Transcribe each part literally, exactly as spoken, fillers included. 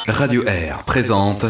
Radio Air présente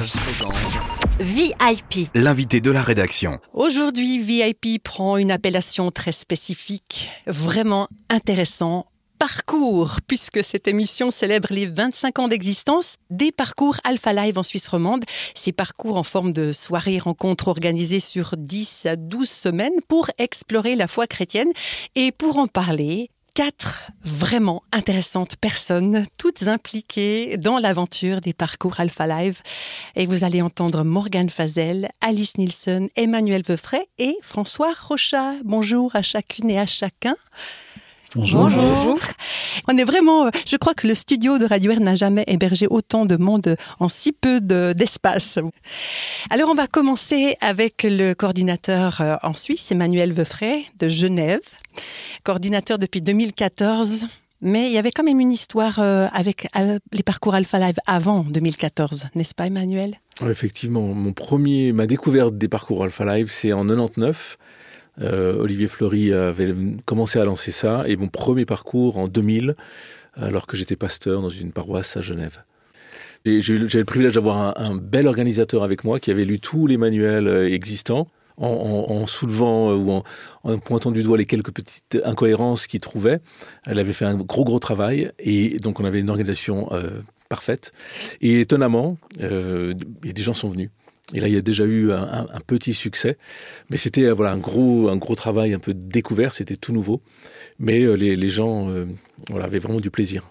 V I P, l'invité de la rédaction. Aujourd'hui, V I P prend une appellation très spécifique, vraiment intéressant. Parcours, puisque cette émission célèbre les vingt-cinq ans d'existence des parcours Alpha Live en Suisse romande. Ces parcours en forme de soirées rencontres organisées sur dix à douze semaines pour explorer la foi chrétienne. Et pour en parler, quatre vraiment intéressantes personnes, toutes impliquées dans l'aventure des parcours Alpha Live. Et vous allez entendre Morgane Fazel, Alice Nielsen, Emmanuel Veufray et François Rochat. Bonjour à chacune et à chacun. Bonjour. Bonjour. On est vraiment, je crois que le studio de Radio Air n'a jamais hébergé autant de monde en si peu de, d'espace. Alors on va commencer avec le coordinateur en Suisse, Emmanuel Veufray de Genève, coordinateur depuis deux mille quatorze. Mais il y avait quand même une histoire avec les parcours Alpha Live avant deux mille quatorze, n'est-ce pas Emmanuel ? Effectivement, mon premier, ma découverte des parcours Alpha Live, c'est en quatre-vingt-dix-neuf. Euh, Olivier Fleury avait commencé à lancer ça, et mon premier parcours en deux mille, alors que j'étais pasteur dans une paroisse à Genève. J'ai, j'ai eu, j'avais le privilège d'avoir un, un bel organisateur avec moi qui avait lu tous les manuels existants, en, en, en soulevant ou en, en pointant du doigt les quelques petites incohérences qu'il trouvait. Elle avait fait un gros gros travail, et donc on avait une organisation euh, parfaite. Et étonnamment, euh, des gens sont venus. Et là, il y a déjà eu un, un, un petit succès. Mais c'était euh, voilà, un, gros, un gros travail un peu de découvert. C'était tout nouveau. Mais euh, les, les gens euh, voilà, avaient vraiment du plaisir.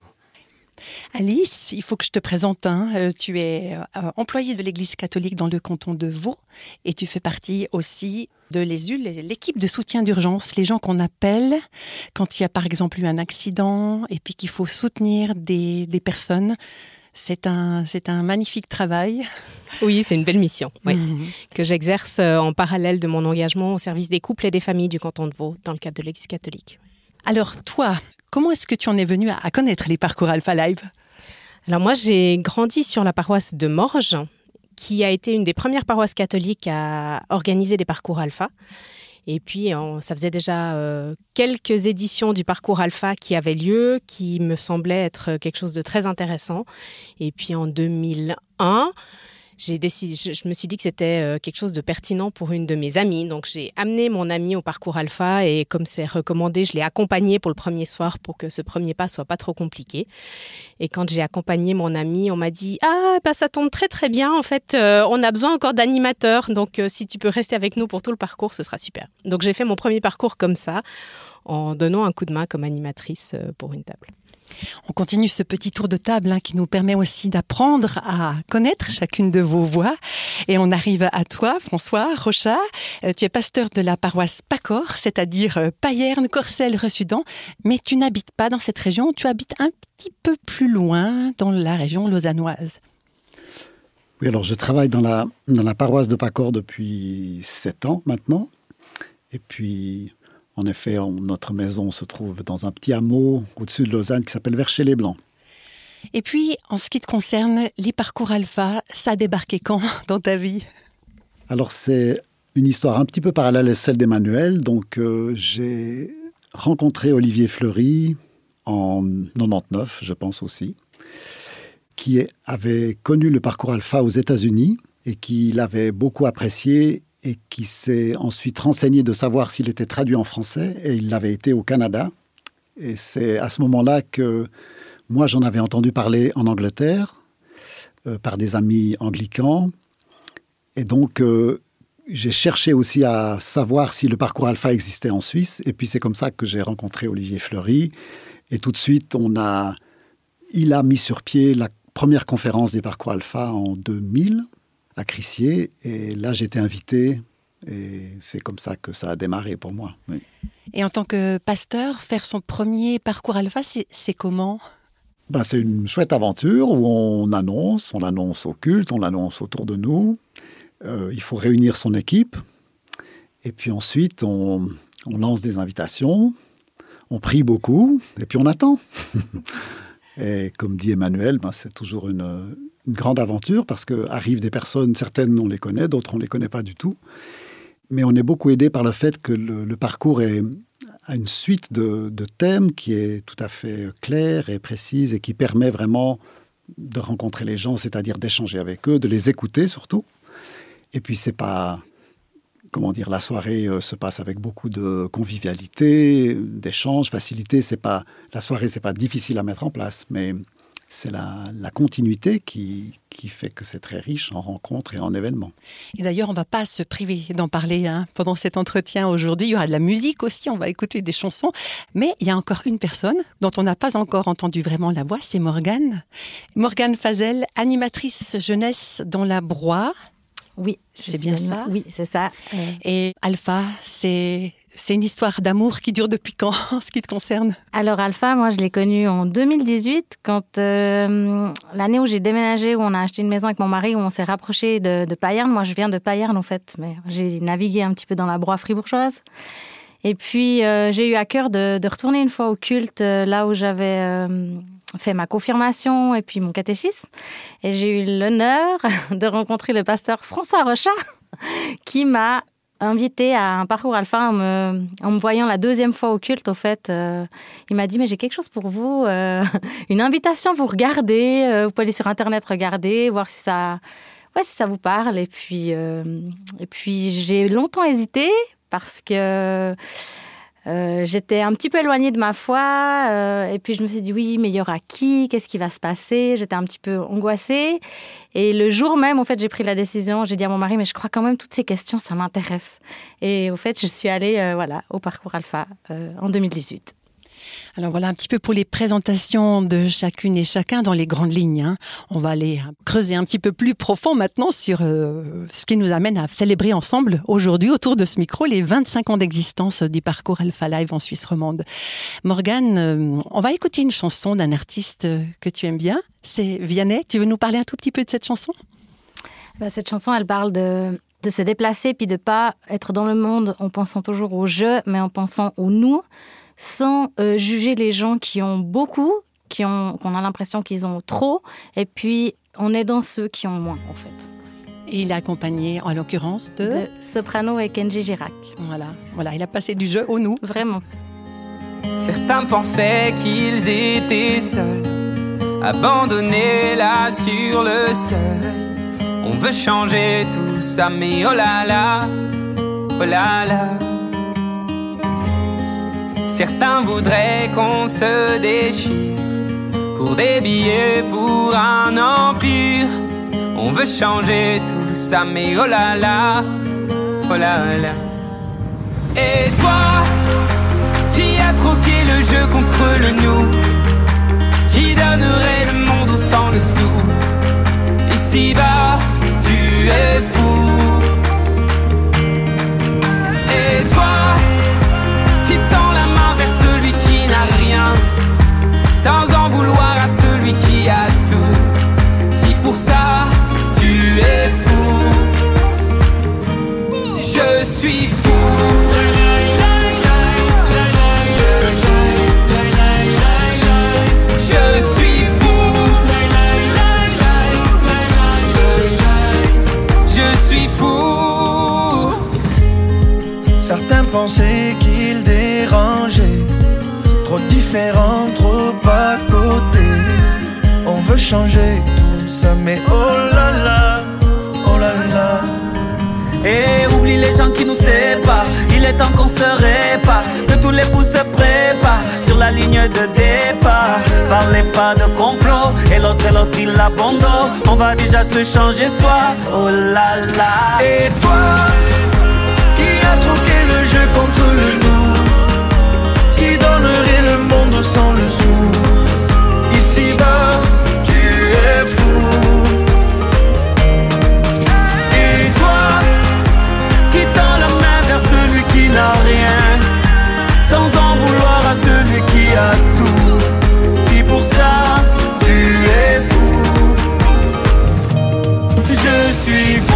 Alice, il faut que je te présente. Hein. Euh, tu es euh, employée de l'Église catholique dans le canton de Vaud. Et tu fais partie aussi de l'E S U, l'équipe de soutien d'urgence. Les gens qu'on appelle quand il y a par exemple eu un accident et puis qu'il faut soutenir des, des personnes. C'est un, c'est un magnifique travail. Oui, c'est une belle mission oui, mmh. que j'exerce en parallèle de mon engagement au service des couples et des familles du canton de Vaud dans le cadre de l'Église catholique. Alors toi, comment est-ce que tu en es venu à connaître les parcours Alpha Live ? Alors moi, j'ai grandi sur la paroisse de Morges, qui a été une des premières paroisses catholiques à organiser des parcours Alpha. Et puis, on, ça faisait déjà euh, quelques éditions du parcours Alpha qui avaient lieu, qui me semblaient être quelque chose de très intéressant. Et puis, en deux mille un, j'ai décidé, je, je me suis dit que c'était euh, quelque chose de pertinent pour une de mes amies. Donc, j'ai amené mon amie au parcours Alpha et comme c'est recommandé, je l'ai accompagnée pour le premier soir pour que ce premier pas soit pas trop compliqué. Et quand j'ai accompagné mon amie, on m'a dit « Ah, bah, ça tombe très très bien. En fait, euh, on a besoin encore d'animateurs. Donc, euh, si tu peux rester avec nous pour tout le parcours, ce sera super. » Donc, j'ai fait mon premier parcours comme ça, en donnant un coup de main comme animatrice euh, pour une table. On continue ce petit tour de table hein, qui nous permet aussi d'apprendre à connaître chacune de vos voix. Et on arrive à toi, François Rochat. Euh, tu es pasteur de la paroisse Pacor, c'est-à-dire euh, Payerne, Corcelles, Ressudan. Mais tu n'habites pas dans cette région, tu habites un petit peu plus loin, dans la région lausannoise. Oui, alors je travaille dans la, dans la paroisse de Pacor depuis sept ans maintenant. Et puis... En effet, on, notre maison se trouve dans un petit hameau au-dessus de Lausanne qui s'appelle Vercher-les-Blancs. Et puis, en ce qui te concerne, les parcours Alpha, ça a débarqué quand dans ta vie ? Alors, c'est une histoire un petit peu parallèle à celle d'Emmanuel. Donc, euh, j'ai rencontré Olivier Fleury en quatre-vingt-dix-neuf, je pense aussi, qui avait connu le parcours Alpha aux États-Unis et qui l'avait beaucoup apprécié et qui s'est ensuite renseigné de savoir s'il était traduit en français, et il l'avait été au Canada. Et c'est à ce moment-là que moi, j'en avais entendu parler en Angleterre, euh, par des amis anglicans. Et donc, euh, j'ai cherché aussi à savoir si le parcours Alpha existait en Suisse. Et puis, c'est comme ça que j'ai rencontré Olivier Fleury. Et tout de suite, on a, il a mis sur pied la première conférence des parcours Alpha en deux mille, à Crissier, et là j'ai été invité et c'est comme ça que ça a démarré pour moi. Oui. Et en tant que pasteur, faire son premier parcours Alpha, c'est, c'est comment ? Ben, c'est une chouette aventure où on annonce, on l'annonce au culte, on l'annonce autour de nous. Euh, il faut réunir son équipe et puis ensuite on, on lance des invitations, on prie beaucoup et puis on attend. Et comme dit Emmanuel, ben, c'est toujours une, une grande aventure parce qu'arrivent des personnes, certaines on les connaît, d'autres on ne les connaît pas du tout. Mais on est beaucoup aidé par le fait que le, le parcours est, a une suite de, de thèmes qui est tout à fait claire et précise et qui permet vraiment de rencontrer les gens, c'est-à-dire d'échanger avec eux, de les écouter surtout. Et puis, c'est pas... Comment dire, la soirée euh, se passe avec beaucoup de convivialité, d'échange, facilité. C'est pas, la soirée, c'est pas difficile à mettre en place, mais c'est la, la continuité qui, qui fait que c'est très riche en rencontres et en événements. Et d'ailleurs, on ne va pas se priver d'en parler hein, pendant cet entretien aujourd'hui. Il y aura de la musique aussi, on va écouter des chansons. Mais il y a encore une personne dont on n'a pas encore entendu vraiment la voix, c'est Morgane. Morgane Fazel, animatrice jeunesse dans la Broye. Oui, c'est bien anima- ça. Oui, c'est ça. Euh... Et Alpha, c'est, c'est une histoire d'amour qui dure depuis quand, en ce qui te concerne? Alors Alpha, moi je l'ai connu en deux mille dix-huit, quand euh, l'année où j'ai déménagé, où on a acheté une maison avec mon mari, où on s'est rapproché de, de Payerne. Moi je viens de Payerne en fait, mais j'ai navigué un petit peu dans la Broye fribourgeoise. Et puis euh, j'ai eu à cœur de, de retourner une fois au culte, euh, là où j'avais... Euh, fait ma confirmation et puis mon catéchisme. Et j'ai eu l'honneur de rencontrer le pasteur François Rochat qui m'a invité à un parcours alpha en me, en me voyant la deuxième fois au culte. Au fait, euh, il m'a dit, mais j'ai quelque chose pour vous, euh, une invitation, vous regardez, euh, vous pouvez aller sur Internet regarder, voir si ça, ouais, si ça vous parle. Et puis, euh, et puis j'ai longtemps hésité parce que Euh, j'étais un petit peu éloignée de ma foi euh, et puis je me suis dit oui, mais il y aura qui? Qu'est-ce qui va se passer? J'étais un petit peu angoissée et le jour même, en fait, j'ai pris la décision. J'ai dit à mon mari, mais je crois quand même toutes ces questions, ça m'intéresse. Et au fait, je suis allée euh, voilà, au parcours Alpha euh, en deux mille dix-huit. Alors voilà un petit peu pour les présentations de chacune et chacun dans les grandes lignes. Hein. On va aller creuser un petit peu plus profond maintenant sur euh, ce qui nous amène à célébrer ensemble aujourd'hui autour de ce micro les vingt-cinq ans d'existence du parcours Alpha Live en Suisse romande. Morgane, euh, on va écouter une chanson d'un artiste que tu aimes bien. C'est Vianney. Tu veux nous parler un tout petit peu de cette chanson? Bah, cette chanson, elle parle de, de se déplacer puis de ne pas être dans le monde en pensant toujours au « je », mais en pensant au « nous ». Sans euh, juger les gens qui ont beaucoup, qui ont, qu'on a l'impression qu'ils ont trop, et puis en aidant ceux qui ont moins, en fait. Et il est accompagné, en l'occurrence, de... de Soprano et Kenji Girac. Voilà, voilà, il a passé du jeu au nous. Vraiment. Certains pensaient qu'ils étaient seuls, abandonnés là sur le seuil. On veut changer tout ça, mais oh là là, oh là là. Certains voudraient qu'on se déchire pour des billets, pour un empire. On veut changer tout ça, mais oh là là, oh là là. Et toi, qui a troqué le jeu contre le nous, qui donnerait le monde au sang dessous. Ici-bas, tu es fou. Et toi, qui tend la main vers celui qui n'a rien, sans en vouloir à celui qui a tout. Si pour ça tu es fou, je suis fou. Je suis fou. Je suis fou. Certains pensaient qu'ils dérangeaient, trop différents, trop à côté. On veut changer tout ça, mais oh là là, oh là là. Et oublie les gens qui nous séparent, il est temps qu'on se répare, que tous les fous se préparent sur la ligne de départ. Parlez pas de complot, et l'autre et l'autre il abandonne. On va déjà se changer soi, oh là là. Et toi, qui a troqué le jeu contre le nous, qui donnerait le monde sans le sou. Ici-bas, tu es fou. Et toi, qui tend la main vers celui qui n'a rien, sans en vouloir à celui qui a tout. Si pour ça, tu es fou. Je suis fou.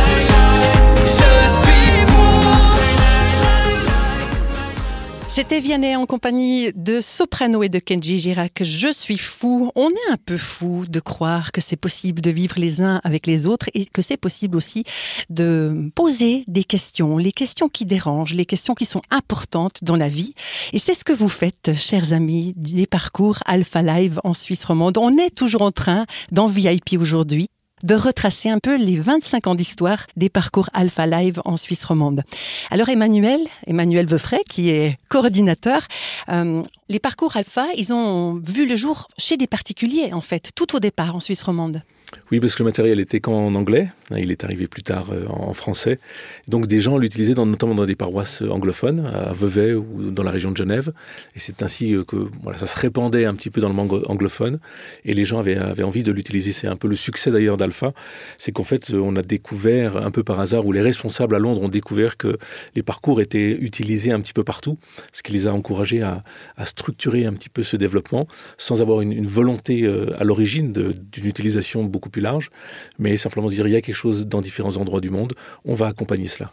C'était Vianney en compagnie de Soprano et de Kenji Girac. Je suis fou. On est un peu fou de croire que c'est possible de vivre les uns avec les autres et que c'est possible aussi de poser des questions, les questions qui dérangent, les questions qui sont importantes dans la vie. Et c'est ce que vous faites, chers amis, des parcours Alpha Live en Suisse romande. On est toujours en train, dans V I P aujourd'hui, de retracer un peu les vingt-cinq ans d'histoire des parcours Alpha Live en Suisse romande. Alors Emmanuel, Emmanuel Veufray, qui est coordinateur, euh, les parcours Alpha, ils ont vu le jour chez des particuliers, en fait, tout au départ en Suisse romande. Oui, parce que le matériel était qu'en anglais. Il est arrivé plus tard en français. Donc des gens l'utilisaient dans, notamment dans des paroisses anglophones, à Vevey ou dans la région de Genève. Et c'est ainsi que voilà, ça se répandait un petit peu dans le monde anglophone. Et les gens avaient, avaient envie de l'utiliser. C'est un peu le succès d'ailleurs d'Alpha. C'est qu'en fait, on a découvert un peu par hasard, ou les responsables à Londres ont découvert que les parcours étaient utilisés un petit peu partout. Ce qui les a encouragés à, à structurer un petit peu ce développement sans avoir une, une volonté à l'origine de, d'une utilisation beaucoup plus large, mais simplement dire il y a quelque chose dans différents endroits du monde, on va accompagner cela.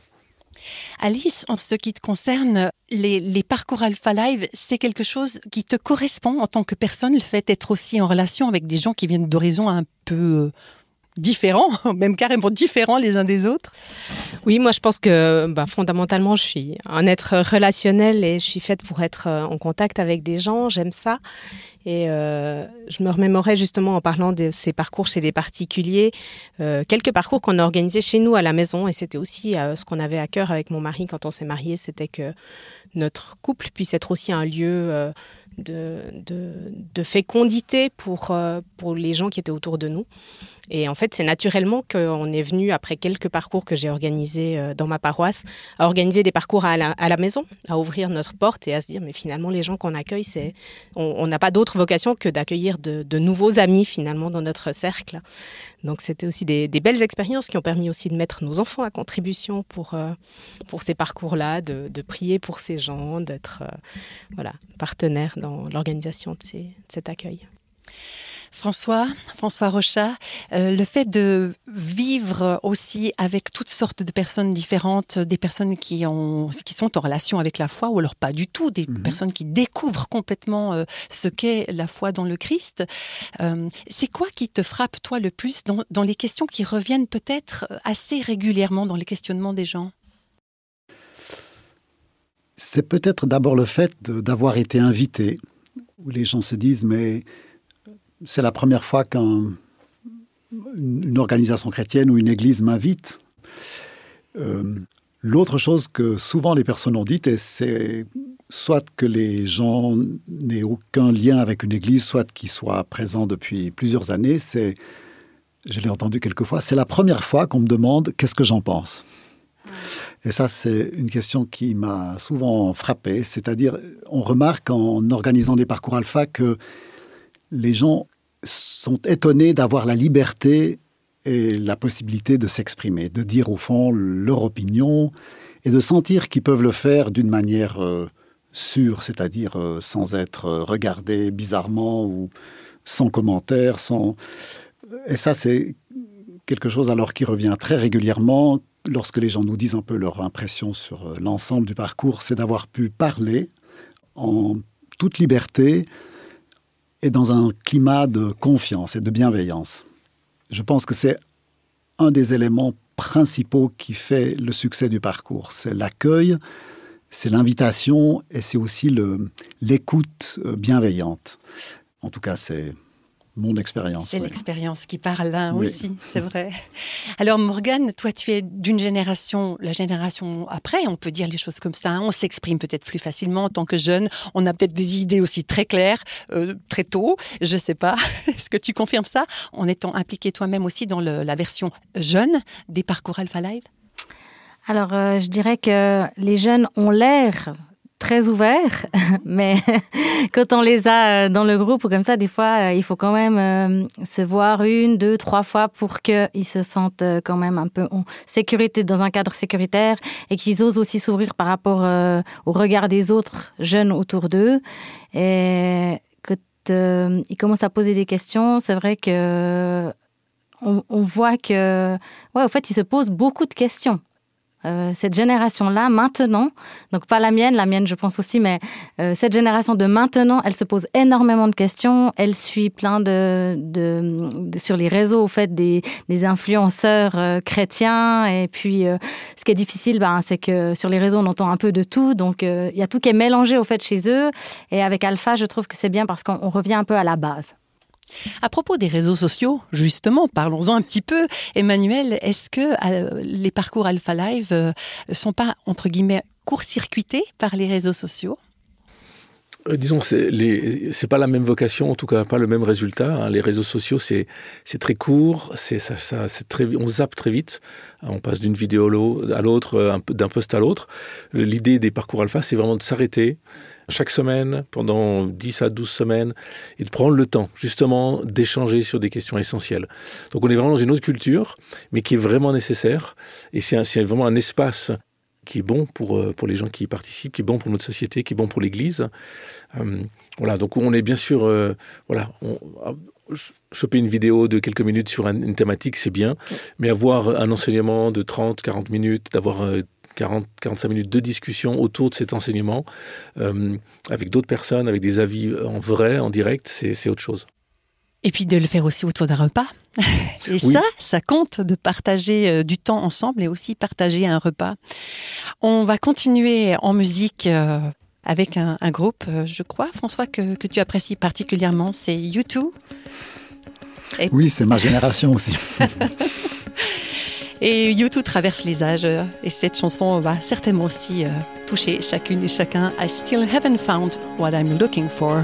Alice, en ce qui te concerne, les, les parcours Alpha Live, c'est quelque chose qui te correspond en tant que personne, le fait d'être aussi en relation avec des gens qui viennent d'horizons un peu différents, même carrément différents les uns des autres. Oui, moi je pense que bah, fondamentalement je suis un être relationnel et je suis faite pour être en contact avec des gens, j'aime ça. Et euh, je me remémorais justement en parlant de ces parcours chez les particuliers, euh, quelques parcours qu'on a organisés chez nous à la maison, et c'était aussi euh, ce qu'on avait à cœur avec mon mari quand on s'est mariés, c'était que notre couple puisse être aussi un lieu euh, de, de, de fécondité pour, euh, pour les gens qui étaient autour de nous. Et en fait, c'est naturellement qu'on est venu, après quelques parcours que j'ai organisés dans ma paroisse, à organiser des parcours à la, à la maison, à ouvrir notre porte et à se dire, mais finalement, les gens qu'on accueille, c'est, on n'a pas d'autre vocation que d'accueillir de, de nouveaux amis, finalement, dans notre cercle. Donc, c'était aussi des, des belles expériences qui ont permis aussi de mettre nos enfants à contribution pour, euh, pour ces parcours-là, de, de prier pour ces gens, d'être euh, voilà, partenaire dans l'organisation de, ces, de cet accueil. François, François Rochat, euh, le fait de vivre aussi avec toutes sortes de personnes différentes, des personnes qui, ont, qui sont en relation avec la foi, ou alors pas du tout, des mmh. personnes qui découvrent complètement euh, ce qu'est la foi dans le Christ, euh, c'est quoi qui te frappe, toi, le plus dans, dans les questions qui reviennent peut-être assez régulièrement dans les questionnements des gens ? C'est peut-être d'abord le fait de, d'avoir été invité, où les gens se disent, mais... c'est la première fois qu'une organisation chrétienne ou une église m'invite. Euh, l'autre chose que souvent les personnes ont dite, c'est soit que les gens n'aient aucun lien avec une église, soit qu'ils soient présents depuis plusieurs années, c'est, je l'ai entendu quelquefois, c'est la première fois qu'on me demande qu'est-ce que j'en pense. Et ça, c'est une question qui m'a souvent frappé. C'est-à-dire, on remarque en organisant des parcours Alpha que les gens sont étonnés d'avoir la liberté et la possibilité de s'exprimer, de dire au fond leur opinion et de sentir qu'ils peuvent le faire d'une manière euh, sûre, c'est-à-dire euh, sans être regardés bizarrement ou sans commentaire. Sans... Et ça, c'est quelque chose alors qui revient très régulièrement lorsque les gens nous disent un peu leur impression sur l'ensemble du parcours, c'est d'avoir pu parler en toute liberté et dans un climat de confiance et de bienveillance. Je pense que c'est un des éléments principaux qui fait le succès du parcours. C'est l'accueil, c'est l'invitation et c'est aussi le, l'écoute bienveillante. En tout cas, c'est mon expérience. C'est oui. l'expérience qui parle là oui. aussi, c'est vrai. Alors Morgane, toi tu es d'une génération, la génération après, on peut dire les choses comme ça, hein, on s'exprime peut-être plus facilement en tant que jeune, on a peut-être des idées aussi très claires, euh, très tôt, je sais pas, est-ce que tu confirmes ça, en étant impliquée toi-même aussi dans le, la version jeune des parcours Alpha Live ? Alors euh, je dirais que les jeunes ont l'air très ouverts, mais quand on les a dans le groupe ou comme ça, des fois, il faut quand même euh, se voir une, deux, trois fois pour qu'ils se sentent quand même un peu en sécurité, dans un cadre sécuritaire et qu'ils osent aussi s'ouvrir par rapport euh, au regard des autres jeunes autour d'eux. Et quand euh, ils commencent à poser des questions, c'est vrai que on, on voit que, ouais, en fait, ils se posent beaucoup de questions. Euh, cette génération-là, maintenant, donc pas la mienne, la mienne je pense aussi, mais euh, cette génération de maintenant, elle se pose énormément de questions, elle suit plein de, de, de sur les réseaux, au fait, des, des influenceurs euh, chrétiens, et puis euh, ce qui est difficile, ben, c'est que sur les réseaux, on entend un peu de tout, donc il euh, y a tout qui est mélangé, au fait, chez eux, et avec Alpha, je trouve que c'est bien parce qu'on on revient un peu à la base. À propos des réseaux sociaux, justement, parlons-en un petit peu. Emmanuel, est-ce que euh, les parcours Alpha Live ne euh, sont pas, entre guillemets, court-circuités par les réseaux sociaux ? Euh, disons, c'est les, c'est pas la même vocation, en tout cas pas le même résultat. Hein. Les réseaux sociaux, c'est, c'est très court, c'est, ça, ça, c'est très, on zappe très vite. On passe d'une vidéo à l'autre, un, d'un post à l'autre. L'idée des parcours Alpha, c'est vraiment de s'arrêter chaque semaine, pendant dix à douze semaines, et de prendre le temps, justement, d'échanger sur des questions essentielles. Donc on est vraiment dans une autre culture, mais qui est vraiment nécessaire. Et c'est, un, c'est vraiment un espace qui est bon pour, pour les gens qui y participent, qui est bon pour notre société, qui est bon pour l'Église. Euh, voilà, donc on est bien sûr... Euh, voilà, on, choper une vidéo de quelques minutes sur un, une thématique, c'est bien, mais avoir un enseignement de trente à quarante minutes, d'avoir... Euh, quarante à quarante-cinq minutes de discussion autour de cet enseignement, euh, avec d'autres personnes, avec des avis en vrai, en direct, c'est, c'est autre chose. Et puis de le faire aussi autour d'un repas. Et oui. ça, ça compte de partager du temps ensemble et aussi partager un repas. On va continuer en musique euh, avec un, un groupe, euh, je crois, François, que, que tu apprécies particulièrement, c'est U deux. Et... Oui, c'est ma génération aussi. Et U deux traverse les âges et cette chanson va certainement aussi euh, toucher chacune et chacun. I still haven't found what I'm looking for.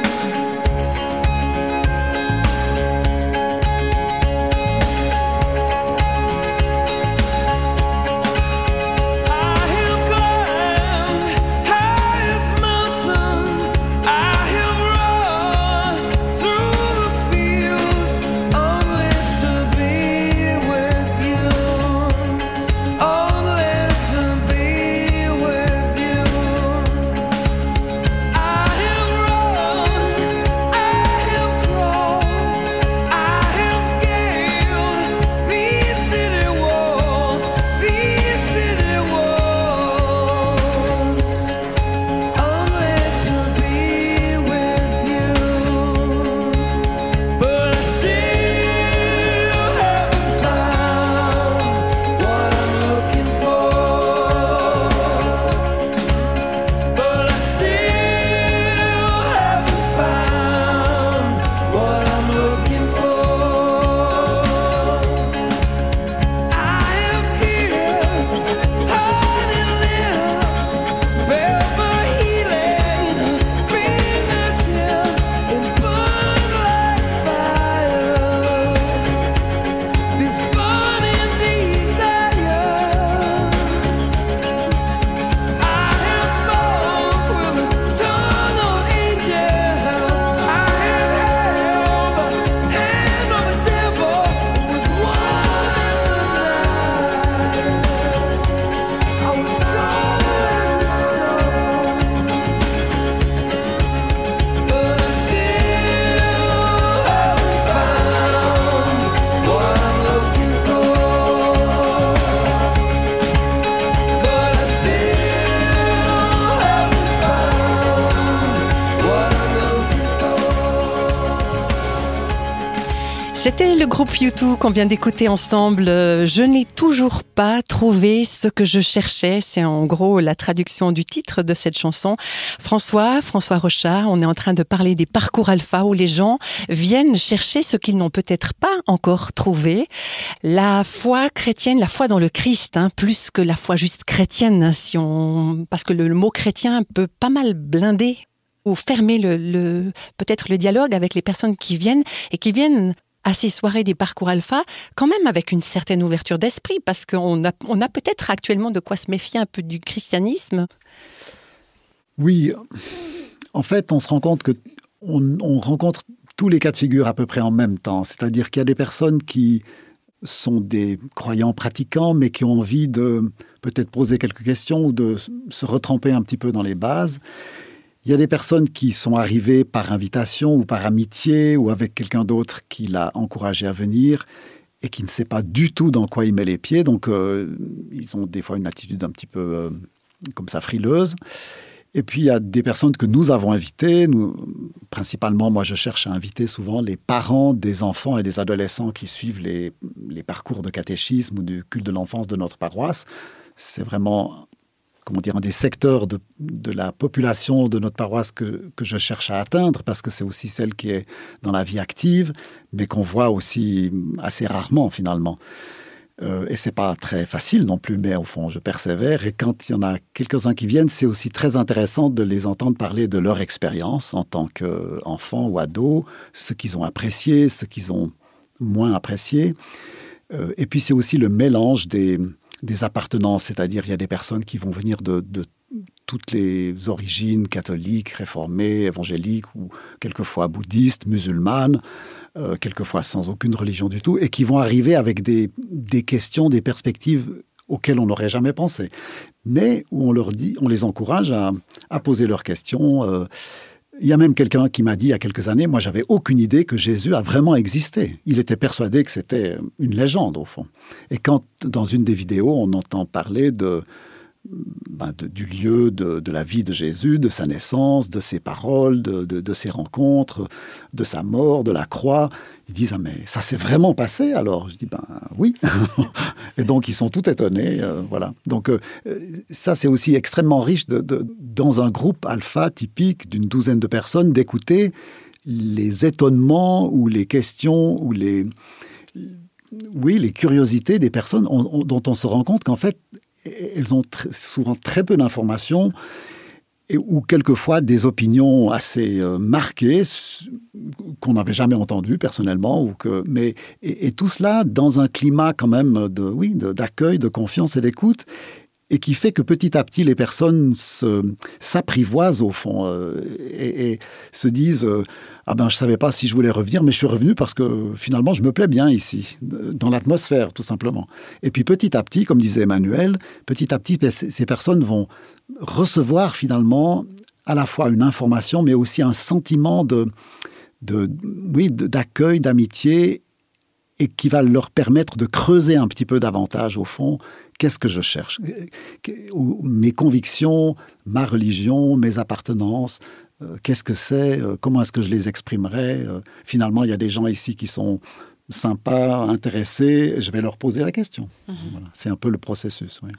C'était le groupe U deux qu'on vient d'écouter ensemble. Je n'ai toujours pas trouvé ce que je cherchais. C'est en gros la traduction du titre de cette chanson. François, François Rochard, on est en train de parler des parcours alpha où les gens viennent chercher ce qu'ils n'ont peut-être pas encore trouvé. La foi chrétienne, la foi dans le Christ, hein, plus que la foi juste chrétienne, hein, si on... parce que le, le mot chrétien peut pas mal blinder ou fermer le, le, peut-être le dialogue avec les personnes qui viennent et qui viennent à ces soirées des parcours alpha, quand même avec une certaine ouverture d'esprit, parce qu'on a, on a peut-être actuellement de quoi se méfier un peu du christianisme. Oui, en fait, on se rend compte qu'on on rencontre tous les cas de figure à peu près en même temps. C'est-à-dire qu'il y a des personnes qui sont des croyants pratiquants, mais qui ont envie de peut-être poser quelques questions ou de se retremper un petit peu dans les bases. Il y a des personnes qui sont arrivées par invitation ou par amitié ou avec quelqu'un d'autre qui l'a encouragé à venir. et qui ne sait pas du tout dans quoi il met les pieds. Donc, euh, ils ont des fois une attitude un petit peu euh, comme ça, frileuse. Et puis, il y a des personnes que nous avons invitées. Nous, principalement, moi, je cherche à inviter souvent les parents des enfants et des adolescents qui suivent les, les parcours de catéchisme ou du culte de l'enfance de notre paroisse. C'est vraiment, comment dire, un des secteurs de, de la population de notre paroisse que, que je cherche à atteindre, parce que c'est aussi celle qui est dans la vie active, mais qu'on voit aussi assez rarement, finalement. Euh, et c'est pas très facile non plus, mais au fond, je persévère. Et quand il y en a quelques-uns qui viennent, c'est aussi très intéressant de les entendre parler de leur expérience en tant qu'enfants ou ados, ce qu'ils ont apprécié, ce qu'ils ont moins apprécié. Euh, et puis, c'est aussi le mélange des, des appartenances, c'est-à-dire il y a des personnes qui vont venir de, de toutes les origines catholiques, réformées, évangéliques ou quelquefois bouddhistes, musulmanes, Euh, quelquefois sans aucune religion du tout, et qui vont arriver avec des, des questions, des perspectives auxquelles on n'aurait jamais pensé. Mais où on leur dit, on les encourage à, à poser leurs questions. Euh, il y a même quelqu'un qui m'a dit il y a quelques années, moi j'avais aucune idée que Jésus a vraiment existé. Il était persuadé que c'était une légende au fond. Et quand dans une des vidéos, on entend parler de Ben, de, du lieu de, de la vie de Jésus, de sa naissance, de ses paroles, de, de, de ses rencontres, de sa mort, de la croix. Ils disent « Ah, mais ça s'est vraiment passé alors ?» Je dis « Ben oui !» Et donc, ils sont tout étonnés. Euh, voilà. Donc, euh, ça, c'est aussi extrêmement riche de, de, dans un groupe alpha typique d'une douzaine de personnes, d'écouter les étonnements ou les questions ou les, oui, les curiosités des personnes on, on, dont on se rend compte qu'en fait, elles ont tr- souvent très peu d'informations et, ou quelquefois des opinions assez euh, marquées qu'on n'avait jamais entendues personnellement. Ou que, mais, et, et tout cela dans un climat quand même de, oui, de, d'accueil, de confiance et d'écoute, et qui fait que petit à petit, les personnes se, s'apprivoisent au fond euh, et, et se disent euh, « Ah ben, je ne savais pas si je voulais revenir, mais je suis revenu parce que finalement, je me plais bien ici, dans l'atmosphère, tout simplement. » Et puis petit à petit, comme disait Emmanuel, petit à petit, ces personnes vont recevoir finalement à la fois une information, mais aussi un sentiment de, de, oui, de, d'accueil, d'amitié, et qui va leur permettre de creuser un petit peu davantage, au fond, qu'est-ce que je cherche ? Mes convictions, ma religion, mes appartenances, euh, qu'est-ce que c'est ? euh, Comment est-ce que je les exprimerai ? euh, Finalement, il y a des gens ici qui sont sympas, intéressés, je vais leur poser la question. Mmh. Voilà. C'est un peu le processus. Oui.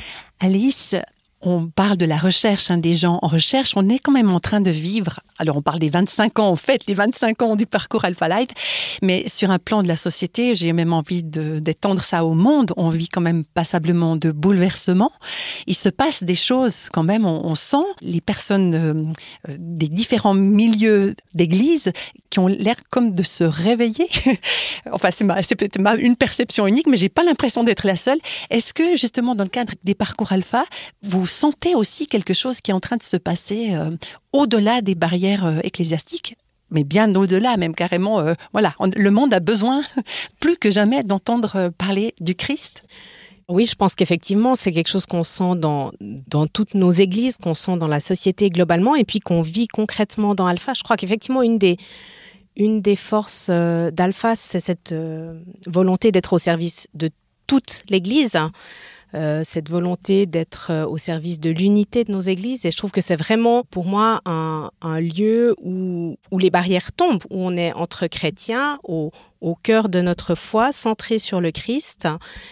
Alice, on parle de la recherche, hein, des gens en recherche. On est quand même en train de vivre, alors on parle des vingt-cinq ans, en fait, les vingt-cinq ans du parcours Alpha Life, mais sur un plan de la société, j'ai même envie de, d'étendre ça au monde. On vit quand même passablement de bouleversements. Il se passe des choses quand même, on, on sent les personnes euh, des différents milieux d'église qui ont l'air comme de se réveiller. Enfin, c'est, ma, c'est peut-être ma, une perception unique, mais j'ai pas l'impression d'être la seule. Est-ce que, justement, dans le cadre des parcours Alpha, vous sentez aussi quelque chose qui est en train de se passer euh, au-delà des barrières euh, ecclésiastiques, mais bien au-delà, même carrément, euh, voilà, on, le monde a besoin plus que jamais d'entendre euh, parler du Christ. Oui, je pense qu'effectivement, c'est quelque chose qu'on sent dans, dans toutes nos églises, qu'on sent dans la société globalement, et puis qu'on vit concrètement dans Alpha. Je crois qu'effectivement, une des, une des forces euh, d'Alpha, c'est cette euh, volonté d'être au service de toute l'Église, hein. Euh, cette volonté d'être euh, au service de l'unité de nos églises. Et je trouve que c'est vraiment, pour moi, un, un lieu où, où les barrières tombent, où on est entre chrétiens, au, au cœur de notre foi, centré sur le Christ.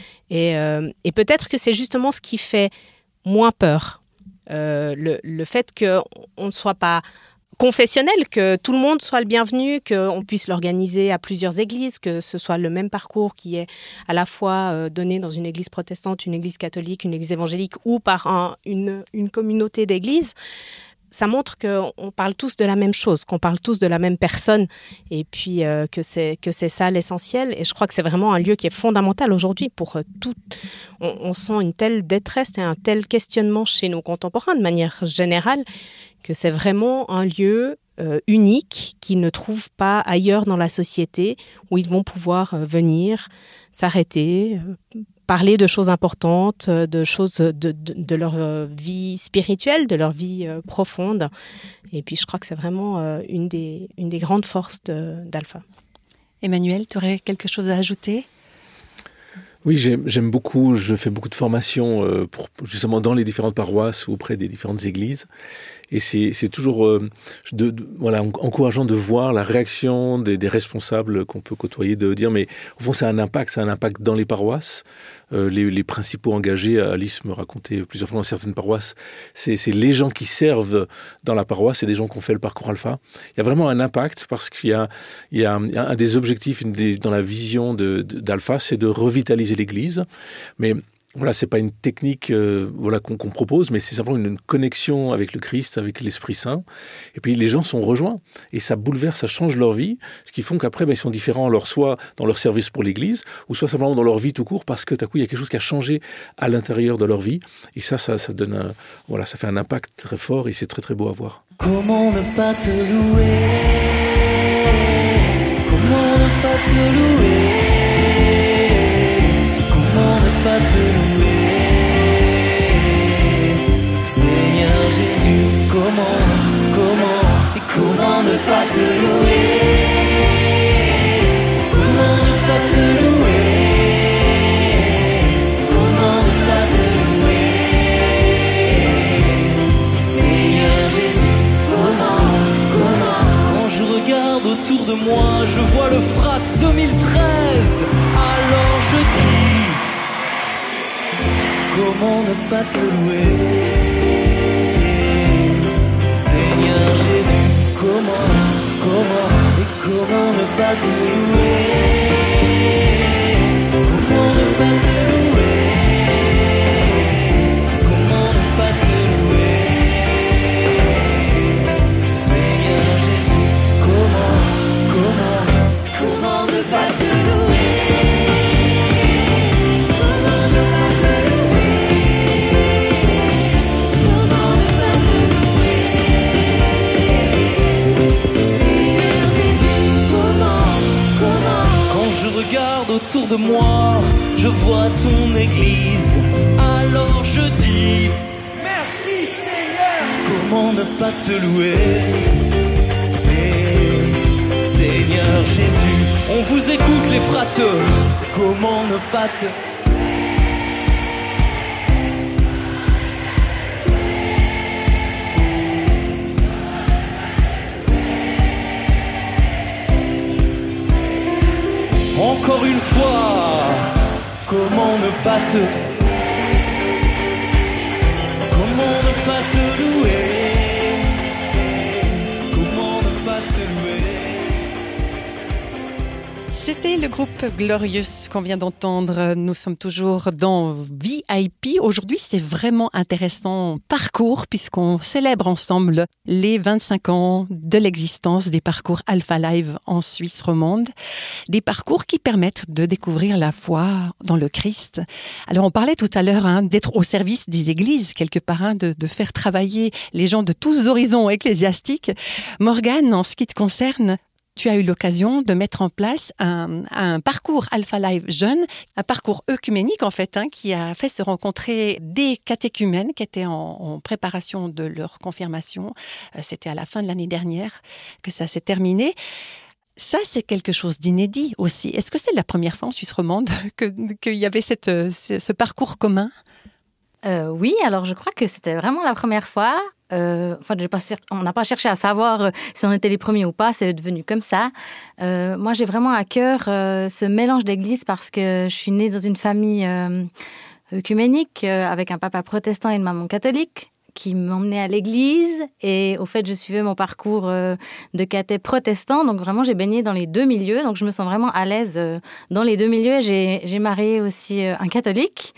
Et, euh, et peut-être que c'est justement ce qui fait moins peur. Euh, le, le fait qu'on ne soit pas confessionnel, que tout le monde soit le bienvenu, qu'on puisse l'organiser à plusieurs églises, que ce soit le même parcours qui est à la fois donné dans une église protestante, une église catholique, une église évangélique ou par un, une, une communauté d'églises. Ça montre qu'on parle tous de la même chose, qu'on parle tous de la même personne et puis euh, que, c'est, que c'est ça l'essentiel. Et je crois que c'est vraiment un lieu qui est fondamental aujourd'hui pour euh, tout. On, on sent une telle détresse et un tel questionnement chez nos contemporains de manière générale que c'est vraiment un lieu euh, unique qu'ils ne trouvent pas ailleurs dans la société où ils vont pouvoir euh, venir, s'arrêter, euh, parler de choses importantes, de choses de, de, de leur vie spirituelle, de leur vie euh, profonde. Et puis, je crois que c'est vraiment euh, une, des, une des grandes forces de, d'Alpha. Emmanuel, tu aurais quelque chose à ajouter ? Oui, j'aime, j'aime beaucoup, je fais beaucoup de formations euh, pour, justement dans les différentes paroisses ou auprès des différentes églises. Et c'est, c'est toujours euh, de, de, voilà, encourageant de voir la réaction des, des responsables qu'on peut côtoyer, de dire, mais au fond, c'est un impact, c'est un impact dans les paroisses. Euh, les, les principaux engagés, Alice me racontait plusieurs fois dans certaines paroisses, c'est, c'est les gens qui servent dans la paroisse, c'est des gens qui ont fait le parcours Alpha. Il y a vraiment un impact parce qu'il y a, il y a un des objectifs une des, dans la vision de, de, d'Alpha, c'est de revitaliser l'Église. Mais voilà, c'est pas une technique euh, voilà, qu'on, qu'on propose, mais c'est simplement une, une connexion avec le Christ, avec l'Esprit Saint. Et puis les gens sont rejoints et ça bouleverse, ça change leur vie, ce qui font qu'après, ben, ils sont différents, alors soit dans leur service pour l'Église, ou soit simplement dans leur vie tout court, parce que tout à coup, il y a quelque chose qui a changé à l'intérieur de leur vie. Et ça, ça, ça donne un, voilà, ça fait un impact très fort et c'est très très beau à voir. Comment ne pas te louer? Comment ne pas te louer? Comment ne pas te louer? Seigneur Jésus, comment, comment, et comment ne pas te louer? Comment ne pas te louer? Comment ne pas te louer? Seigneur Jésus, comment, comment? Quand je regarde autour de moi, je vois le Frat deux mille treize, alors je dis, comment ne pas te louer? Seigneur Jésus, comment, comment, et comment ne pas te louer? Comment ne pas te louer? Comment ne pas te louer? Seigneur Jésus, comment, comment, comment ne pas te louer? Comment ne pas te louer? Comment ne pas te louer? Seigneur Jésus, comment, comment? Quand je regarde autour de moi, je vois ton église, alors je dis merci Seigneur. Comment ne pas te louer? Et Seigneur Jésus, on vous écoute les frateux, comment ne pas te... Encore une fois, comment ne pas te... Comment ne pas te louer? Comment ne pas te louer? C'était le groupe Glorious qu'on vient d'entendre. Nous sommes toujours dans V I P. Aujourd'hui, c'est vraiment intéressant parcours puisqu'on célèbre ensemble les vingt-cinq ans de l'existence des parcours Alpha Live en Suisse romande. Des parcours qui permettent de découvrir la foi dans le Christ. Alors, on parlait tout à l'heure hein, d'être au service des églises, quelque part, hein, de, de faire travailler les gens de tous horizons ecclésiastiques. Morgane, en ce qui te concerne, tu as eu l'occasion de mettre en place un, un parcours Alpha Live jeune, un parcours œcuménique en fait, hein, qui a fait se rencontrer des catéchumènes qui étaient en, en préparation de leur confirmation. Euh, c'était à la fin de l'année dernière que ça s'est terminé. Ça, c'est quelque chose d'inédit aussi. Est-ce que c'est la première fois en Suisse romande que, qu'il y avait cette, ce, ce parcours commun? Euh, oui, alors je crois que c'était vraiment la première fois. Euh, enfin, j'ai pas, on n'a pas cherché à savoir si on était les premiers ou pas, c'est devenu comme ça. Euh, moi, j'ai vraiment à cœur euh, ce mélange d'églises parce que je suis née dans une famille euh, œcuménique euh, avec un papa protestant et une maman catholique qui m'emmenait à l'église et au fait je suivais mon parcours euh, de caté protestant, donc vraiment j'ai baigné dans les deux milieux, donc je me sens vraiment à l'aise euh, dans les deux milieux. J'ai, j'ai marié aussi euh, un catholique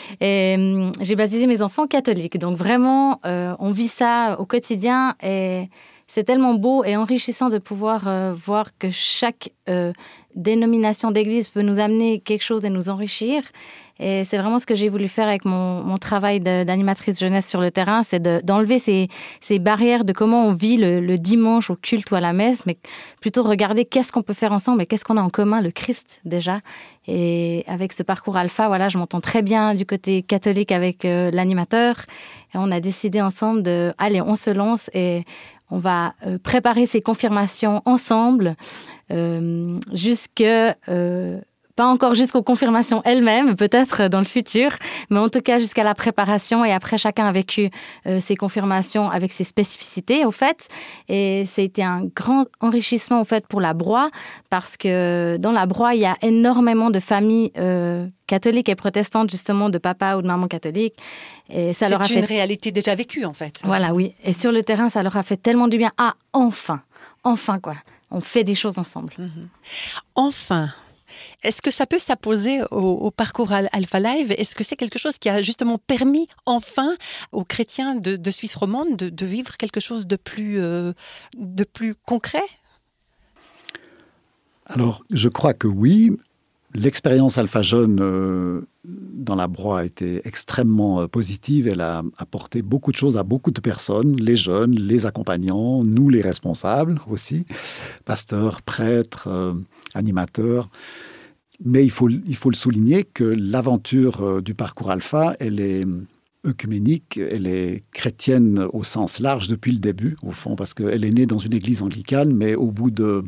et euh, j'ai baptisé mes enfants catholiques, donc vraiment euh, on vit ça au quotidien et c'est tellement beau et enrichissant de pouvoir euh, voir que chaque euh, dénomination d'église peut nous amener quelque chose et nous enrichir. Et c'est vraiment ce que j'ai voulu faire avec mon, mon travail de, d'animatrice jeunesse sur le terrain, c'est de, d'enlever ces, ces barrières de comment on vit le, le dimanche au culte ou à la messe, mais plutôt regarder qu'est-ce qu'on peut faire ensemble et qu'est-ce qu'on a en commun, le Christ déjà. Et avec ce parcours Alpha, voilà, je m'entends très bien du côté catholique avec euh, l'animateur. Et on a décidé ensemble de, allez, on se lance et on va euh, préparer ces confirmations ensemble euh, jusque... Euh, pas encore jusqu'aux confirmations elles-mêmes, peut-être dans le futur, mais en tout cas jusqu'à la préparation. Et après, chacun a vécu euh, ses confirmations avec ses spécificités, au fait. Et c'était un grand enrichissement, au fait, pour la Broye, parce que dans la Broye, il y a énormément de familles euh, catholiques et protestantes, justement, de papa ou de maman catholique. Et ça C'est leur a une fait... réalité déjà vécue, en fait. Voilà, oui. Et sur le terrain, ça leur a fait tellement du bien. Ah, enfin, enfin, quoi. On fait des choses ensemble. Mmh. Enfin, est-ce que ça peut s'apposer au, au parcours Alpha Live? Est-ce que c'est quelque chose qui a justement permis enfin aux chrétiens de, de Suisse romande de, de vivre quelque chose de plus, euh, de plus concret? Alors, je crois que oui. L'expérience Alpha Jeune euh, dans la Broye a été extrêmement euh, positive. Elle a apporté beaucoup de choses à beaucoup de personnes, les jeunes, les accompagnants, nous les responsables aussi, pasteurs, prêtres, euh, animateurs. Mais il faut, il faut le souligner que l'aventure euh, du parcours Alpha, elle est œcuménique, elle est chrétienne au sens large depuis le début, au fond, parce qu'elle est née dans une église anglicane, mais au bout de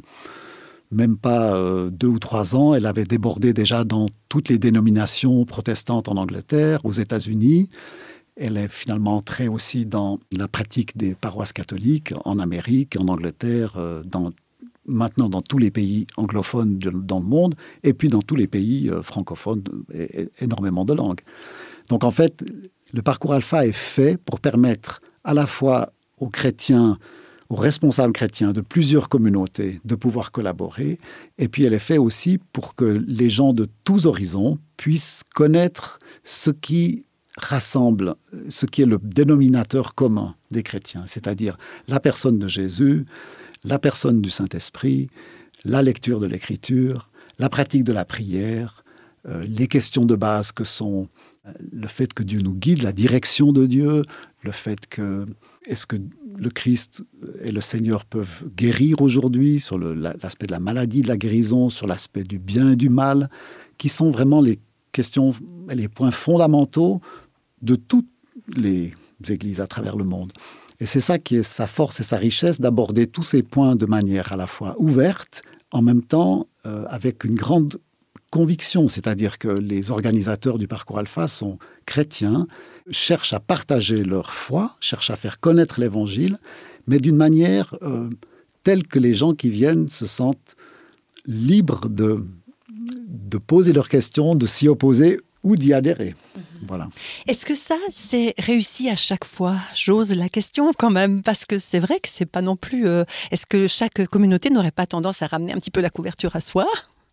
même pas euh, deux ou trois ans, elle avait débordé déjà dans toutes les dénominations protestantes en Angleterre, aux États-Unis. Elle est finalement entrée aussi dans la pratique des paroisses catholiques en Amérique, en Angleterre, euh, dans, maintenant dans tous les pays anglophones de, dans le monde, et puis dans tous les pays euh, francophones, et, et, énormément de langues. Donc en fait, le parcours Alpha est fait pour permettre à la fois aux chrétiens, aux responsables chrétiens de plusieurs communautés de pouvoir collaborer. Et puis elle est faite aussi pour que les gens de tous horizons puissent connaître ce qui rassemble, ce qui est le dénominateur commun des chrétiens, c'est-à-dire la personne de Jésus, la personne du Saint-Esprit, la lecture de l'Écriture, la pratique de la prière, euh, les questions de base que sont le fait que Dieu nous guide, la direction de Dieu, le fait que est-ce que le Christ et le Seigneur peuvent guérir aujourd'hui, sur le, l'aspect de la maladie, de la guérison, sur l'aspect du bien et du mal, qui sont vraiment les questions, les points fondamentaux de toutes les églises à travers le monde. Et c'est ça qui est sa force et sa richesse, d'aborder tous ces points de manière à la fois ouverte, en même temps euh, avec une grande conviction, c'est-à-dire que les organisateurs du parcours Alpha sont chrétiens, cherchent à partager leur foi, cherchent à faire connaître l'Évangile, mais d'une manière euh, telle que les gens qui viennent se sentent libres de, de poser leurs questions, de s'y opposer ou d'y adhérer. Mmh. Voilà. Est-ce que ça, c'est réussi à chaque fois? J'ose la question quand même, parce que c'est vrai que c'est pas non plus... Euh, est-ce que chaque communauté n'aurait pas tendance à ramener un petit peu la couverture à soi?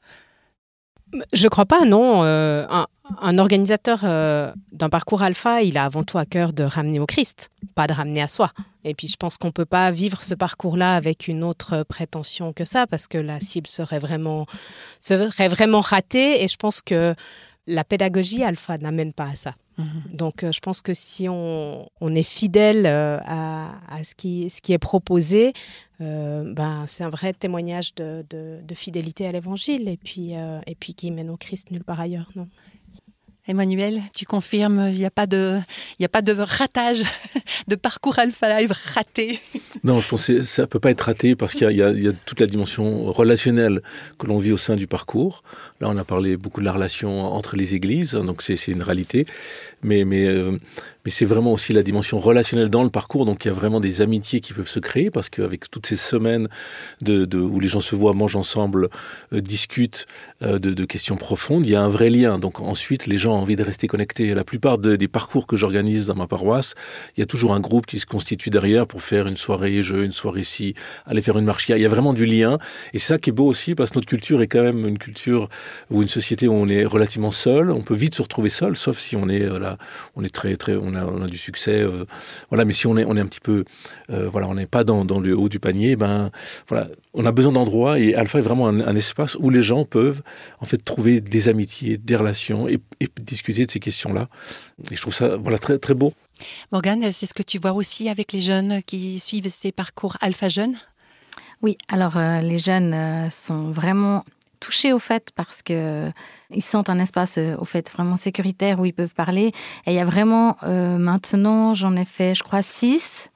Je crois pas, non. Euh, un, un organisateur euh, d'un parcours Alpha, il a avant tout à cœur de ramener au Christ, pas de ramener à soi. Et puis je pense qu'on peut pas vivre ce parcours-là avec une autre prétention que ça, parce que la cible serait vraiment, serait vraiment ratée. Et je pense que la pédagogie Alpha n'amène pas à ça. Mmh. Donc euh, je pense que si on, on est fidèle euh, à, à ce, qui, ce qui est proposé, Euh, ben, c'est un vrai témoignage de, de, de fidélité à l'Évangile et puis, euh, et puis qui mène au Christ nulle part ailleurs. Non. Emmanuel, tu confirmes, il n'y a pas de, il n'y a pas de ratage, de parcours Alpha Live raté? Non, je pense que ça ne peut pas être raté parce qu'il y a, il y a, il y a toute la dimension relationnelle que l'on vit au sein du parcours. Là, on a parlé beaucoup de la relation entre les églises, donc c'est, c'est une réalité. Mais, mais, euh, mais c'est vraiment aussi la dimension relationnelle dans le parcours. Donc, il y a vraiment des amitiés qui peuvent se créer parce qu'avec toutes ces semaines de, de, où les gens se voient, mangent ensemble, euh, discutent euh, de, de questions profondes, il y a un vrai lien. Donc, ensuite, les gens ont envie de rester connectés. La plupart de, des parcours que j'organise dans ma paroisse, il y a toujours un groupe qui se constitue derrière pour faire une soirée jeu, une soirée ci, aller faire une marche. Il y a vraiment du lien. Et c'est ça qui est beau aussi parce que notre culture est quand même une culture ou une société où on est relativement seul. On peut vite se retrouver seul, sauf si on est là. On est très, très, on a, on a du succès, euh, voilà. Mais si on est, on est un petit peu, euh, voilà, on n'est pas dans, dans le haut du panier, ben, voilà, on a besoin d'endroits et Alpha est vraiment un, un espace où les gens peuvent, en fait, trouver des amitiés, des relations et, et discuter de ces questions-là. Et je trouve ça, voilà, très, très beau. Morgane, c'est ce que tu vois aussi avec les jeunes qui suivent ces parcours Alpha Jeunes? Oui, alors euh, les jeunes euh, sont vraiment touchés au fait parce que ils sentent un espace euh, au fait vraiment sécuritaire où ils peuvent parler. Et il y a vraiment euh, maintenant, j'en ai fait, je crois, six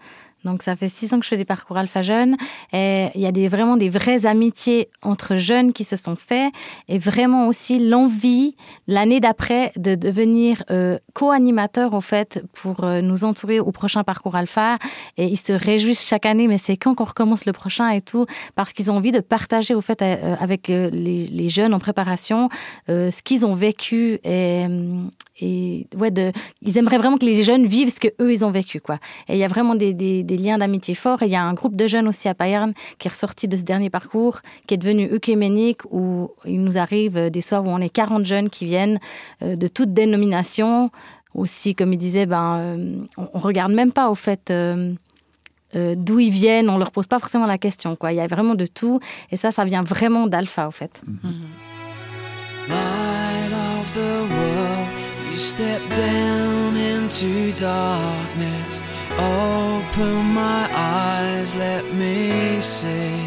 Donc, ça fait six ans que je fais des parcours Alpha Jeunes. Et il y a des, vraiment des vraies amitiés entre jeunes qui se sont faits. Et vraiment aussi l'envie, l'année d'après, de devenir euh, co-animateur, en fait, pour euh, nous entourer au prochain parcours Alpha. Et ils se réjouissent chaque année, mais c'est quand qu'on recommence le prochain et tout, parce qu'ils ont envie de partager, au fait, euh, avec euh, les, les jeunes en préparation, euh, ce qu'ils ont vécu. Et, et ouais, de, ils aimeraient vraiment que les jeunes vivent ce qu'eux, ils ont vécu, quoi. Et il y a vraiment des, des, des liens d'amitié forts. Et il y a un groupe de jeunes aussi à Payerne qui est ressorti de ce dernier parcours, qui est devenu œcuménique, où il nous arrive des soirs où on est quarante jeunes qui viennent euh, de toutes dénominations. Aussi, comme il disait, ben, euh, on ne regarde même pas, au fait, euh, euh, d'où ils viennent. On ne leur pose pas forcément la question, quoi. Il y a vraiment de tout. Et ça, ça vient vraiment d'Alpha, au fait. Mm-hmm. Light of the world, you step down into darkness. Open my eyes, let me see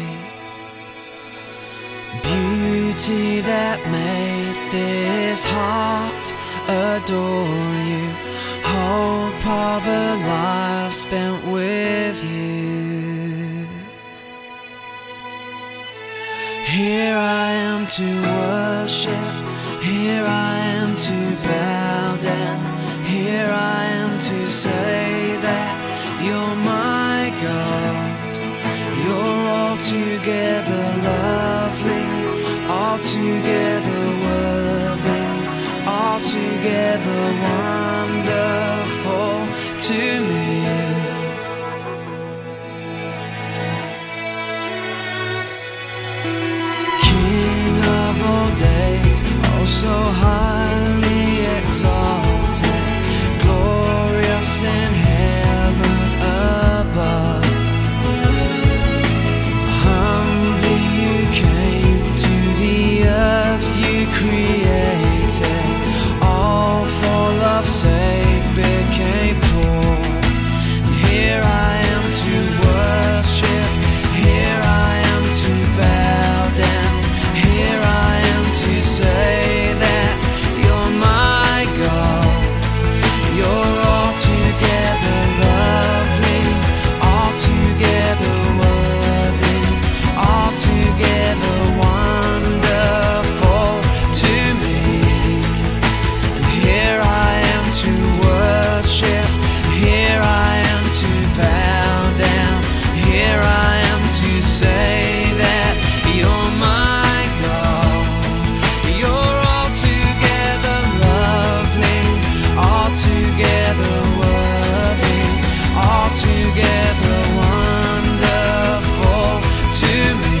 beauty that made this heart adore you. Hope of a life spent with you. Here I am to worship, here I am to bow down, here I am to say that you're my God. You're altogether lovely, altogether worthy, altogether wonderful to me. King of all days, oh so highly exalted, glorious in heaven above. Humbly you came to the earth you created, all for love's sake became poor. Here I am to worship, here I am to bow down, here I am to say that you're my God. You're altogether lovely, altogether worthy, altogether wonderful to me. And here I am to worship, here I am to bow down, here I am to say that you're my God. You're altogether lovely, altogether worthy, altogether wonderful to me.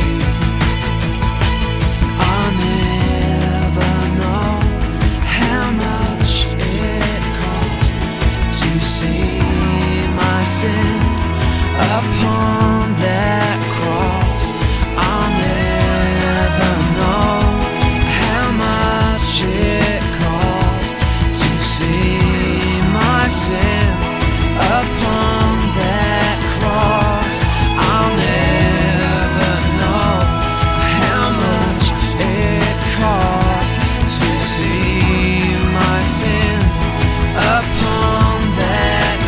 I'll never know how much it cost to see my sin upon that cross. I'll never know how much it cost to see my sin upon that cross. I'll never know how much it cost to see my sin upon that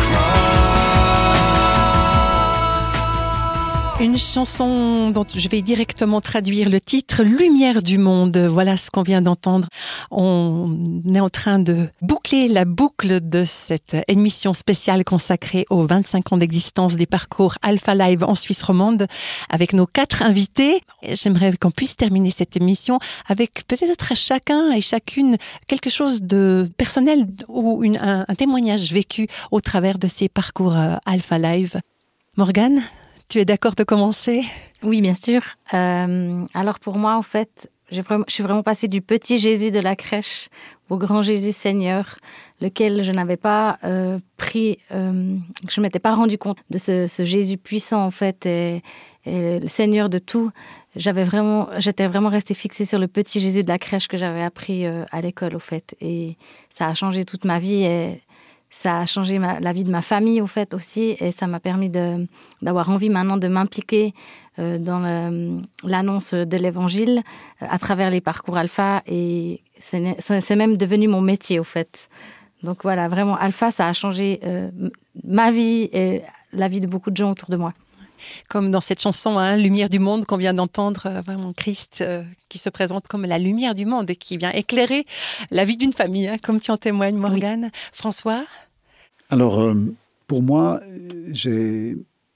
cross. Une chanson dont je vais directement traduire le titre, Lumière du monde. Voilà ce qu'on vient d'entendre. On est en train de boucler la boucle de cette émission spéciale consacrée aux vingt-cinq ans d'existence des parcours Alpha Live en Suisse romande avec nos quatre invités. J'aimerais qu'on puisse terminer cette émission avec peut-être à chacun et chacune quelque chose de personnel ou une, un, un témoignage vécu au travers de ces parcours Alpha Live. Morgane, tu es d'accord de commencer ? Oui, bien sûr. Euh, alors pour moi, en fait, j'ai vraiment, je suis vraiment passée du petit Jésus de la crèche au grand Jésus Seigneur, lequel je n'avais pas euh, pris, euh, je ne m'étais pas rendu compte de ce, ce Jésus puissant, en fait, et, et le Seigneur de tout. J'avais vraiment, j'étais vraiment restée fixée sur le petit Jésus de la crèche que j'avais appris euh, à l'école, au fait. Et ça a changé toute ma vie et ça a changé ma, la vie de ma famille, au fait, aussi. Et ça m'a permis de, d'avoir envie maintenant de m'impliquer euh, dans le, l'annonce de l'Évangile euh, à travers les parcours Alpha. Et c'est, c'est même devenu mon métier, au fait. Donc voilà, vraiment, Alpha, ça a changé euh, ma vie et la vie de beaucoup de gens autour de moi. Comme dans cette chanson, hein, Lumière du monde qu'on vient d'entendre, euh, vraiment Christ euh, qui se présente comme la lumière du monde et qui vient éclairer la vie d'une famille, hein, comme tu en témoignes, Morgane. Oui. François ? Alors, euh, pour moi, j'ai,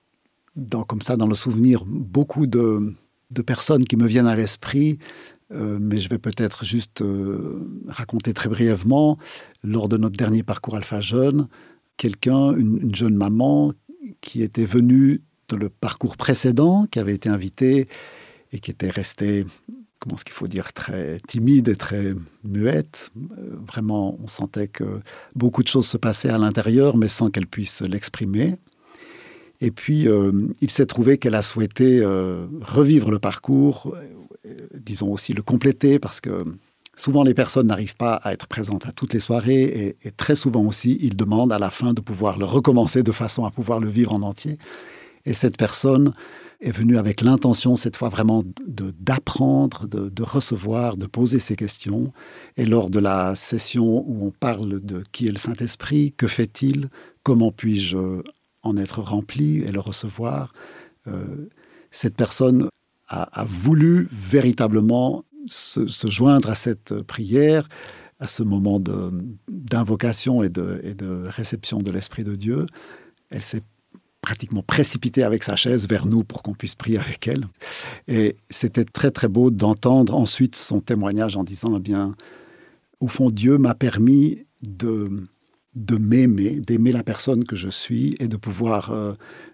dans, comme ça, dans le souvenir, beaucoup de, de personnes qui me viennent à l'esprit, euh, mais je vais peut-être juste euh, raconter très brièvement. Lors de notre dernier parcours Alpha Jeune, quelqu'un, une, une jeune maman qui était venue dans le parcours précédent, qui avait été invitée et qui était restée, comment est-ce qu'il faut dire, très timide et très muette. Euh, vraiment, on sentait que beaucoup de choses se passaient à l'intérieur, mais sans qu'elle puisse l'exprimer. Et puis, euh, il s'est trouvé qu'elle a souhaité euh, revivre le parcours, euh, disons aussi le compléter, parce que souvent les personnes n'arrivent pas à être présentes à toutes les soirées, et, et très souvent aussi, ils demandent à la fin de pouvoir le recommencer de façon à pouvoir le vivre en entier. Et cette personne est venue avec l'intention, cette fois vraiment, de, d'apprendre, de, de recevoir, de poser ses questions. Et lors de la session où on parle de qui est le Saint-Esprit, que fait-il, comment puis-je en être rempli et le recevoir, euh, cette personne a, a voulu véritablement se, se joindre à cette prière, à ce moment de, d'invocation et de, et de réception de l'Esprit de Dieu. Elle s'est pratiquement précipitée avec sa chaise vers nous pour qu'on puisse prier avec elle. Et c'était très, très beau d'entendre ensuite son témoignage en disant, eh bien, au fond, Dieu m'a permis de, de m'aimer, d'aimer la personne que je suis et de pouvoir euh,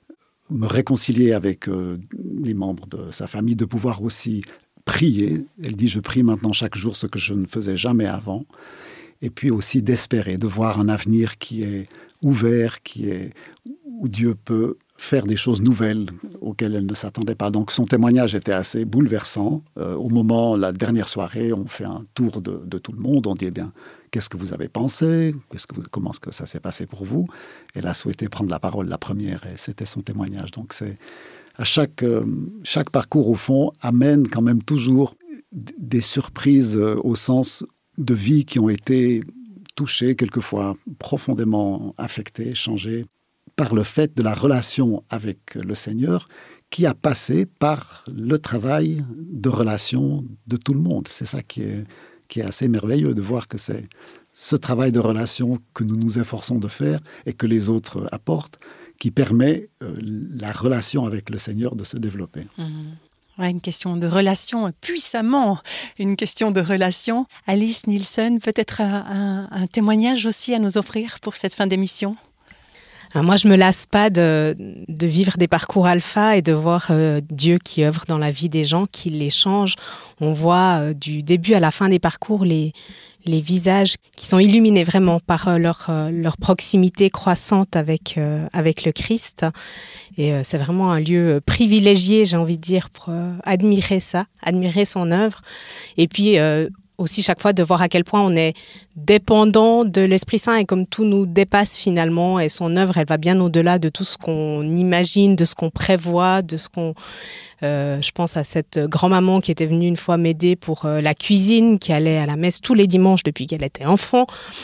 me réconcilier avec euh, les membres de sa famille, de pouvoir aussi prier. Elle dit, je prie maintenant chaque jour ce que je ne faisais jamais avant. Et puis aussi d'espérer, de voir un avenir qui est ouvert, qui est, où Dieu peut faire des choses nouvelles auxquelles elle ne s'attendait pas. Donc son témoignage était assez bouleversant. Euh, au moment, la dernière soirée, on fait un tour de, de tout le monde. On dit, eh bien, qu'est-ce que vous avez pensé ? Qu'est-ce que vous, comment est-ce que ça s'est passé pour vous ? Elle a souhaité prendre la parole la première et c'était son témoignage. Donc c'est, à chaque, euh, chaque parcours, au fond, amène quand même toujours d- des surprises euh, au sens de vie qui ont été touchées, quelquefois profondément affectées, changées, par le fait de la relation avec le Seigneur qui a passé par le travail de relation de tout le monde. C'est ça qui est, qui est assez merveilleux, de voir que c'est ce travail de relation que nous nous efforçons de faire et que les autres apportent, qui permet euh, la relation avec le Seigneur de se développer. Mmh. Ouais, une question de relation, puissamment une question de relation. Alice Nielsen, peut-être un, un témoignage aussi à nous offrir pour cette fin d'émission ? Alors moi, je me lasse pas de, de vivre des parcours alpha et de voir euh, Dieu qui œuvre dans la vie des gens, qui les change. On voit euh, du début à la fin des parcours les, les visages qui sont illuminés vraiment par euh, leur, euh, leur proximité croissante avec, euh, avec le Christ. Et euh, c'est vraiment un lieu privilégié, j'ai envie de dire, pour euh, admirer ça, admirer son œuvre. Et puis euh, aussi chaque fois de voir à quel point on est dépendant de l'Esprit Saint et comme tout nous dépasse finalement et son œuvre, elle va bien au-delà de tout ce qu'on imagine, de ce qu'on prévoit, de ce qu'on... Euh, je pense à cette grand-maman qui était venue une fois m'aider pour euh, la cuisine, qui allait à la messe tous les dimanches depuis qu'elle était enfant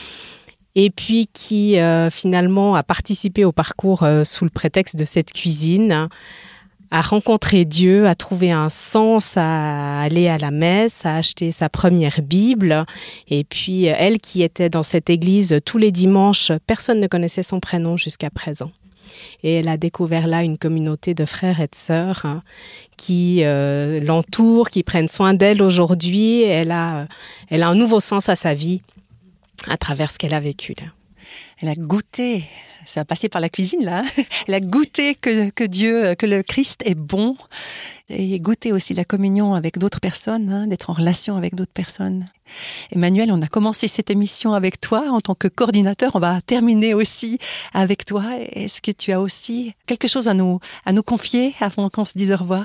et puis qui euh, finalement a participé au parcours euh, sous le prétexte de cette cuisine, hein, à rencontrer Dieu, à trouver un sens à aller à la messe, à acheter sa première Bible. Et puis, elle qui était dans cette église tous les dimanches, personne ne connaissait son prénom jusqu'à présent. Et elle a découvert là une communauté de frères et de sœurs hein, qui euh, l'entourent, qui prennent soin d'elle aujourd'hui. Elle a, elle a un nouveau sens à sa vie à travers ce qu'elle a vécu là. Elle a goûté, ça a passé par la cuisine là, elle a goûté que, que Dieu, que le Christ est bon et goûté aussi la communion avec d'autres personnes, hein, d'être en relation avec d'autres personnes. Emmanuel, on a commencé cette émission avec toi en tant que coordinateur, on va terminer aussi avec toi. Est-ce que tu as aussi quelque chose à nous, à nous confier avant qu'on se dise au revoir ?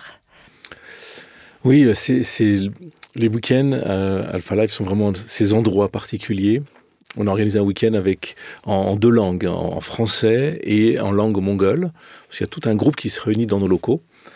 Oui, c'est, c'est, les week-ends à Alpha Life sont vraiment ces endroits particuliers. On a organisé un week-end avec, en, en deux langues, en, en français et en langue mongole. Parce qu'il y a tout un groupe qui se réunit dans nos locaux.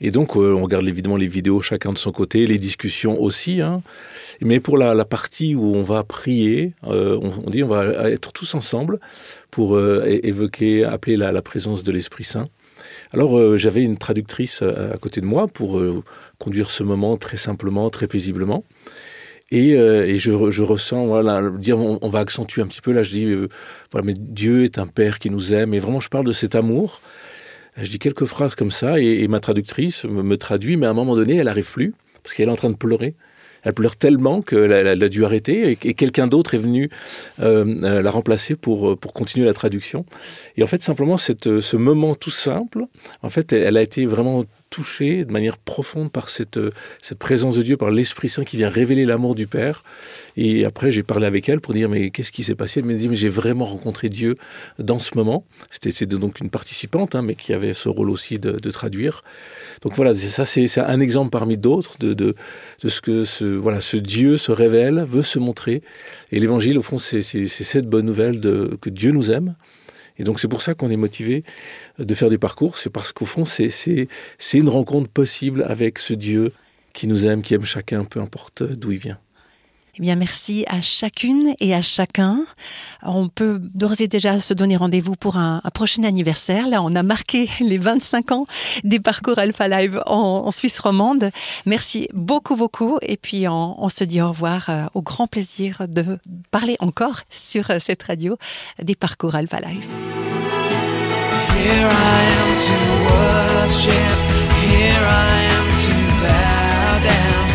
Et donc, euh, on regarde évidemment les vidéos chacun de son côté, les discussions aussi. Hein. Mais pour la, la partie où on va prier, euh, on, on dit on va être tous ensemble pour euh, évoquer, appeler la, la présence de l'Esprit Saint. Alors, euh, j'avais une traductrice à, à côté de moi pour euh, conduire ce moment très simplement, très paisiblement. Et, euh, et je, je ressens, voilà, dire, on, on va accentuer un petit peu. Là, je dis, euh, voilà, mais Dieu est un Père qui nous aime. Et vraiment, je parle de cet amour. Je dis quelques phrases comme ça, et, et ma traductrice me, me traduit, mais à un moment donné, elle n'arrive plus, parce qu'elle est en train de pleurer. Elle pleure tellement qu'elle a, elle a dû arrêter, et, et quelqu'un d'autre est venu euh, la remplacer pour, pour continuer la traduction. Et en fait, simplement, cette, ce moment tout simple, en fait, elle, elle a été vraiment touchée de manière profonde par cette, cette présence de Dieu, par l'Esprit Saint qui vient révéler l'amour du Père. Et après, j'ai parlé avec elle pour dire, mais qu'est-ce qui s'est passé ? Elle me dit, mais j'ai vraiment rencontré Dieu dans ce moment. C'était, c'était donc une participante, hein, mais qui avait ce rôle aussi de, de traduire. Donc voilà, ça c'est, c'est un exemple parmi d'autres de, de, de ce que ce, voilà, ce Dieu se révèle, veut se montrer. Et l'Évangile, au fond, c'est, c'est, c'est cette bonne nouvelle de, que Dieu nous aime. Et donc c'est pour ça qu'on est motivé de faire des parcours, c'est parce qu'au fond c'est, c'est, c'est une rencontre possible avec ce Dieu qui nous aime, qui aime chacun, peu importe d'où il vient. Eh bien, merci à chacune et à chacun. On peut d'ores et déjà se donner rendez-vous pour un, un prochain anniversaire. Là, on a marqué les vingt-cinq ans des parcours Alpha Live en, en Suisse romande. Merci beaucoup, beaucoup. Et puis, on, on se dit au revoir, euh, au grand plaisir de parler encore sur euh, cette radio des parcours Alpha Live. Here I am to worship. Here I am to bow down.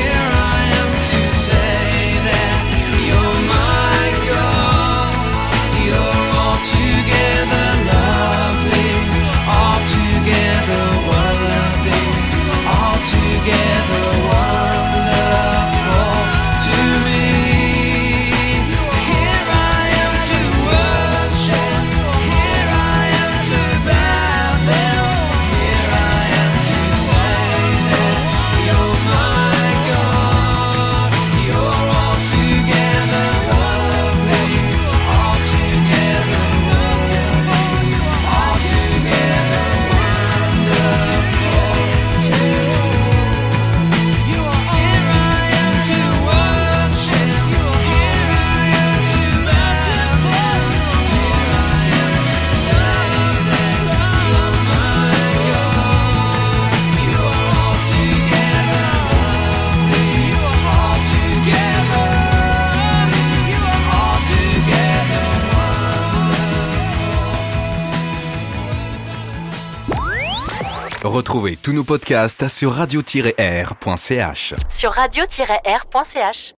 Retrouvez tous nos podcasts sur radio tiret r point c h. Sur radio tiret r point c h.